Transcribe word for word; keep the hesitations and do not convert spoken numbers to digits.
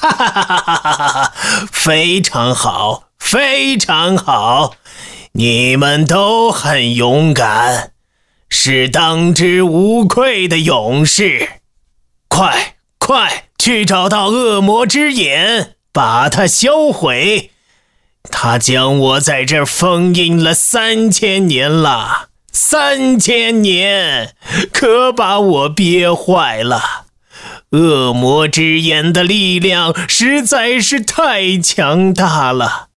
哈哈哈哈哈哈！非常好，非常好，你们都很勇敢，是当之无愧的勇士。快快去找到恶魔之眼，把它销毁。他将我在这儿封印了三千年了，三千年，可把我憋坏了。恶魔之眼的力量实在是太强大了，